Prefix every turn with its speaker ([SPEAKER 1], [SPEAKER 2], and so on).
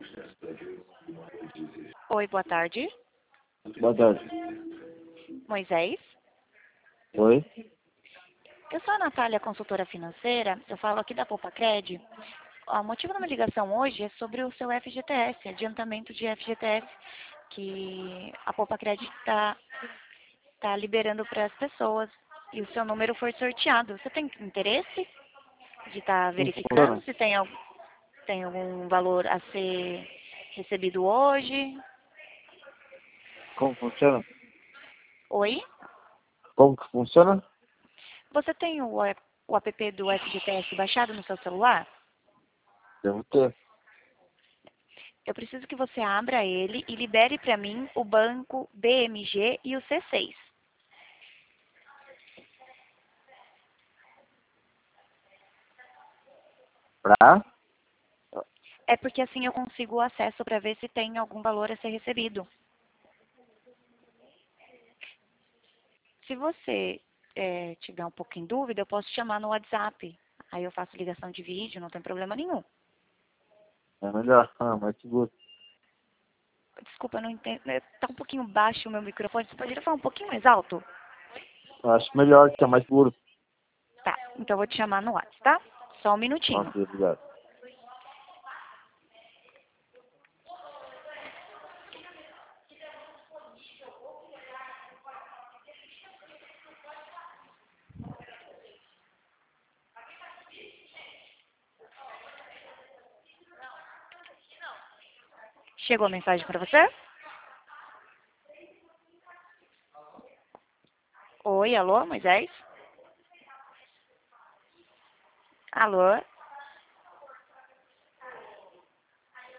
[SPEAKER 1] Oi, boa tarde.
[SPEAKER 2] Boa tarde.
[SPEAKER 1] Moisés.
[SPEAKER 2] Oi?
[SPEAKER 1] Eu sou a Natália, consultora financeira. Eu falo aqui da Poupa-Cred. O motivo da minha ligação hoje é sobre o seu FGTS, adiantamento de FGTS, que a Poupa-Cred está liberando para as pessoas. E o seu número foi sorteado. Você tem interesse de estar
[SPEAKER 2] Como
[SPEAKER 1] verificando
[SPEAKER 2] funciona?
[SPEAKER 1] se tem algum valor a ser recebido hoje?
[SPEAKER 2] Como funciona?
[SPEAKER 1] Oi?
[SPEAKER 2] Como que funciona?
[SPEAKER 1] Você tem o app do FGTS baixado no seu celular?
[SPEAKER 2] Devo ter.
[SPEAKER 1] Eu preciso que você abra ele e libere para mim o banco BMG e o C6.
[SPEAKER 2] Pra?
[SPEAKER 1] É porque assim eu consigo o acesso para ver se tem algum valor a ser recebido. Se você tiver um pouco em dúvida, eu posso te chamar no WhatsApp. Aí eu faço ligação de vídeo, não tem problema nenhum.
[SPEAKER 2] É melhor. Ah, mais seguro.
[SPEAKER 1] Desculpa, eu não entendo. Tá um pouquinho baixo o meu microfone. Você poderia falar um pouquinho mais alto?
[SPEAKER 2] Eu acho melhor, que é mais seguro.
[SPEAKER 1] Tá, então eu vou te chamar no WhatsApp, tá? Só um minutinho.
[SPEAKER 2] Ok, obrigado.
[SPEAKER 1] Chegou a mensagem para você? Oi, alô, Moisés? Alô?